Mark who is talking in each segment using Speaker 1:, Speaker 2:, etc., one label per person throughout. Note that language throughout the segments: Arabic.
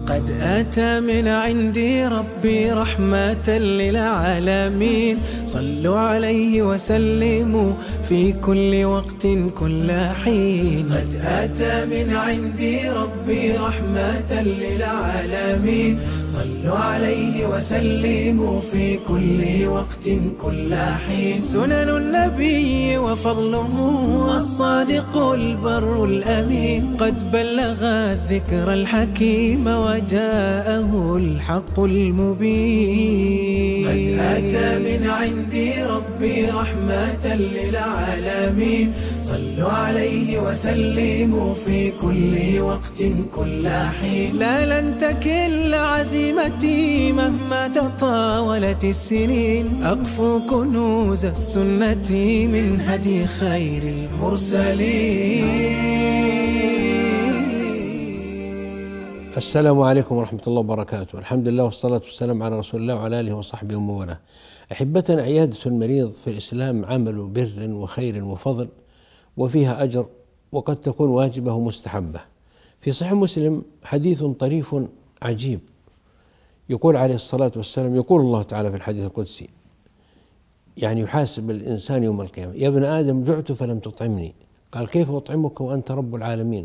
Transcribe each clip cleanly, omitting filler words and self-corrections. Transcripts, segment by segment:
Speaker 1: قد أتى من عندي ربي رحمة للعالمين، صلوا عليه وسلموا في كل وقت كل حين. قد أتى من عندي ربي رحمة للعالمين، صلوا عليه وسلموا في كل وقت كل حين. سنن النبي وفضله الصادق البر الأمين، قد بلغ الذكر الحكيم وجاءه الحق المبين. قد أتى من عندي ربي رحمة للعالمين، صلوا عليه وسلموا في كل وقت كل حين. لا لن تكل عزيمتي مهما تطاولت السنين، أقفو كنوز السنة من هدي خير المرسلين.
Speaker 2: السلام عليكم ورحمة الله وبركاته. الحمد لله والصلاة والسلام على رسول الله وعلى آله وصحبه ومن والاه. أحبتنا، عيادة المريض في الإسلام عمل بر وخير وفضل، وفيها أجر، وقد تكون واجبة ومستحبة. في صحيح مسلم حديث طريف عجيب، يقول عليه الصلاة والسلام، يقول الله تعالى في الحديث القدسي، يعني يحاسب الإنسان يوم القيامة: يا ابن آدم جعت فلم تطعمني، قال: كيف أطعمك وأنت رب العالمين؟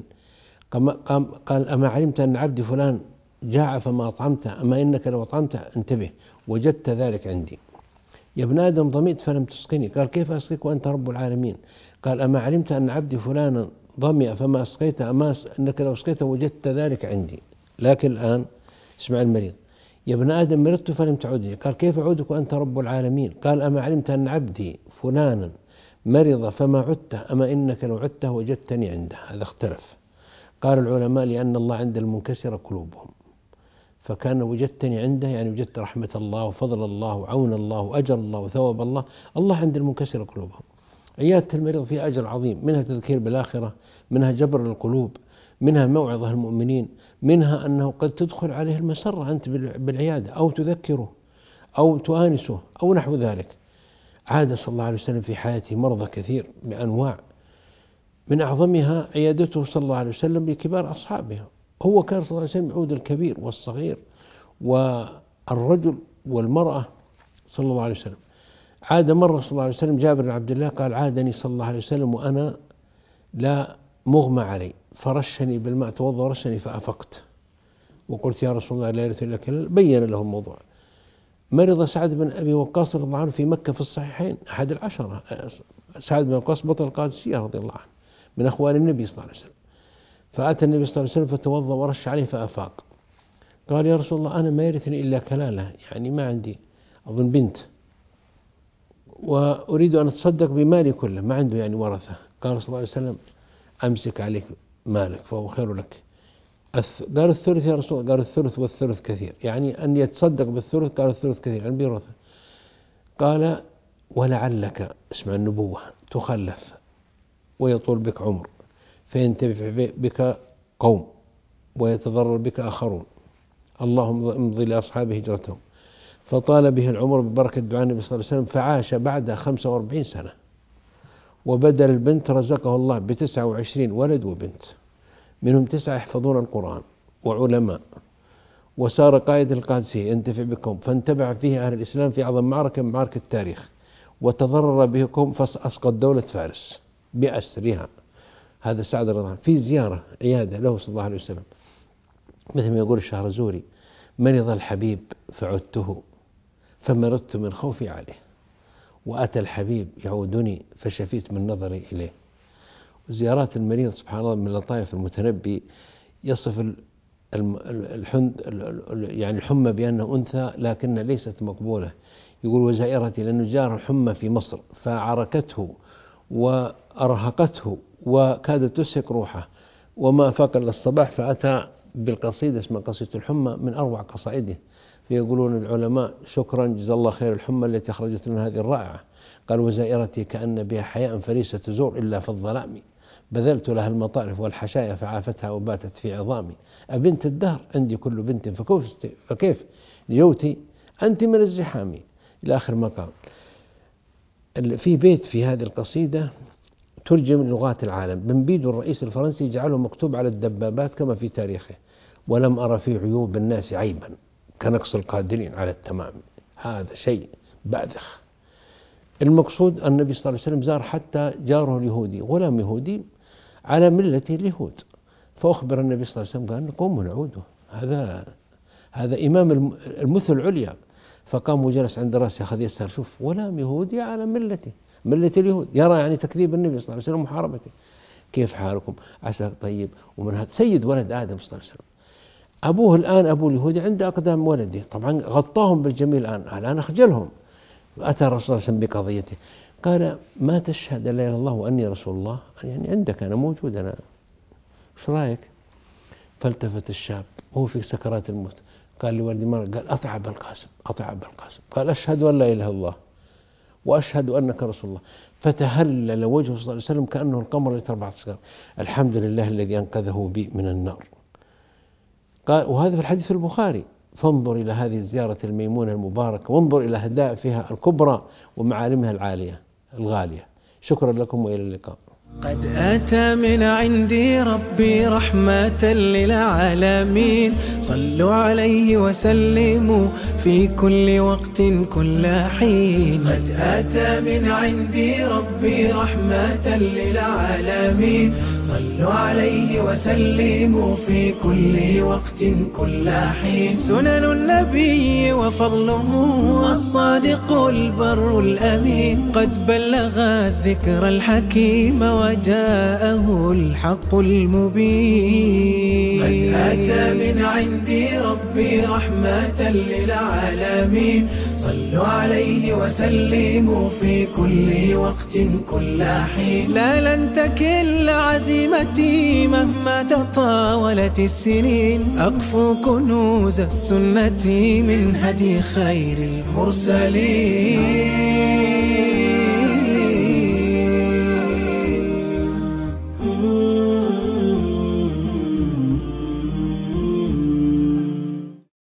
Speaker 2: قال: أما علمت أن عبدي فلان جاع فما أطعمته؟ أما إنك لو أطعمته انتبه وجدت ذلك عندي. يا ابن آدم ظمئت فلم تسقني، قال: كيف أسقيك وأنت رب العالمين؟ قال: أما علمت أن عبدي فلان ظمئ فما أسقيته؟ أما إنك لو أسقيته وجدت ذلك عندي. لكن الآن اسمع المريض: يا ابن آدم مرضت فلم تعودني، قال: كيف أعودك وأنت رب العالمين؟ قال: أما علمت أن عبدي فلانا مرض فما عدته؟ أما إنك لو عدته وجدتني عنده. هذا اختلف. قال العلماء: لأن الله عند المنكسر قلوبهم، فكان وجدتني عنده يعني وجدت رحمة الله وفضل الله وعون الله وأجر الله وثواب الله. الله عند المنكسر قلوبهم. عيادة المريض فيها أجر عظيم، منها تذكير بالآخرة، منها جبر القلوب، منها موعظة المؤمنين، منها أنه قد تدخل عليه المسرة أنت بالعيادة، أو تذكره أو تؤانسه أو نحو ذلك. عاد صلى الله عليه وسلم في حياته مرضى كثير بأنواع، من أعظمها عيادته صلى الله عليه وسلم لكبار أصحابه. هو كان صلى الله عليه وسلم يعود الكبير والصغير والرجل والمرأة صلى الله عليه وسلم. عاد مرة صلى الله عليه وسلم جابر بن عبد الله قال: عادني صلى الله عليه وسلم وأنا لا مغمى علي، فرشني بالماء، توضأ ورشني فأفقت، وقلت: يا رسول الله لا يرث إلا كلال. بين له الموضوع. مرض سعد بن أبي وقاص رضي الله عنه في مكة في الصحيحين، أحد العشرة. سعد بن وقاص بطل القادسية رضي الله عنه، من أخوان النبي صلى الله عليه وسلم. فأتى النبي صلى الله عليه وسلم فتوضأ ورش عليه فأفاق. قال: يا رسول الله أنا ما يرثني إلا كلالة، يعني ما عندي أظن بنت، وأريد أن أتصدق بمالي كله، ما عنده يعني ورثة. قال صلى الله عليه وسلم: أمسك عليك مالك فهو خير لك. قال: الثلث يا رسول الله؟ قال: الثلث والثلث كثير، يعني أن يتصدق بالثلث. قال: الثلث كثير يعني بيرثه. قال: ولعلك، اسمع النبوة، تخلف ويطول بك عمر، فينتفع بك قوم ويتضرر بك آخرون، اللهم امضي لأصحابه هجرتهم. فطال به العمر ببركة دعاء النبي صلى الله عليه وسلم، فعاش بعد 45 سنة، وبدل البنت رزقه الله ب29 ولد وبنت، منهم 9 يحفظون القرآن وعلماء، وصار قائد القادسية ينتفع بكم، فانتبع فيه أهل الإسلام في أعظم معركة من معارك التاريخ، وتضرر بكم فأسقط دولة فارس بأسرها. هذا سعد رضي الله عنه. في زيارة عيادة له صلى الله عليه وسلم، مثل ما يقول الشهرزوري: مرض الحبيب فعدته فمرضت من خوفي عليه، وأتى الحبيب يعودني فشفيت من نظري إليه. زيارات المريض سبحان الله من لطائف المتنبي. يصف يعني الحمى بأنه أنثى لكن ليست مقبولة. يقول: وزائرتي، لأنه جار الحمى في مصر فعركته وأرهقته وكادت تسهق روحه، وما أفاق إلا الصباح، فأتى بالقصيدة اسمها قصيدة الحمى، من أروع قصائده. فيقولون العلماء: شكرا جزا الله خير الحمى التي أخرجت لنا هذه الرائعة. قال: وزائرتي كأن بها حياء فليس تزور إلا في الظلام، بذلت لها المطارف والحشايا فعافتها وباتت في عظامي. أبنت الدهر عندي كل بنت، فكيف لجوتي أنت من الزحام، إلى آخر ما قال. في بيت في هذه القصيدة ترجم لغات العالم. بن بيدو الرئيس الفرنسي جعله مكتوب على الدبابات كما في تاريخه، ولم أرى في عيوب الناس عيبا كنقص القادرين على التمام. هذا شيء باذخ. المقصود النبي صلى الله عليه وسلم زار حتى جاره اليهودي، غلام يهودي على ملة اليهود، فأخبر النبي صلى الله عليه وسلم قال قوموا نعوده، هذا إمام المثل العليا. فقام وجلس عند رأسه أخذ يسأل، شوف غلام يهودي على ملة اليهود، يرى يعني تكذيب النبي صلى الله عليه وسلم ومحاربته. كيف حالكم؟ عسى طيب. ومن هذا سيد ولد آدم صلى الله عليه وسلم، أبوه الآن أبو اليهودي عند أقدام ولده، طبعا غطاهم بالجميل الآن أخجلهم. أتى الرسول صلى الله عليه وسلم بقضيته، قال ما تشهد لا إله إلا الله وأني رسول الله؟ يعني عندك أنا موجود، أنا إيش رأيك؟ فالتفت الشاب وهو في سكرات الموت قال لولدي مرة، قال أطع أبا القاسم، قال أشهد أن لا إله إلا الله وأشهد أنك رسول الله. فتهلل وجهه صلى الله عليه وسلم كأنه القمر الذي تربعت الصغار، الحمد لله الذي أنقذه بي من النار. قال وهذا في الحديث البخاري. فانظر إلى هذه الزيارة الميمونة المباركة، وانظر إلى أهداء فيها الكبرى ومعالمها الغالية. شكرا لكم وإلى اللقاء.
Speaker 1: قد أتى من عندي ربي رحمة للعالمين، صلوا عليه وسلموا في كل وقت كل حين. قد أتى من عندي ربي رحمة للعالمين، صلوا عليه وسلموا في كل وقت كل حين. سنن النبي وفضله الصادق البر الأمين، قد بلغ الذكر الحكيم وجاءه الحق المبين. قد أتى من عندي ربي رحمة للعالمين، صلوا عليه وسلموا في كل وقت كل حين. لا لن تكل عزيمتي مهما تطاولت السنين، أقفو كنوز السنة من هدي خير المرسلين.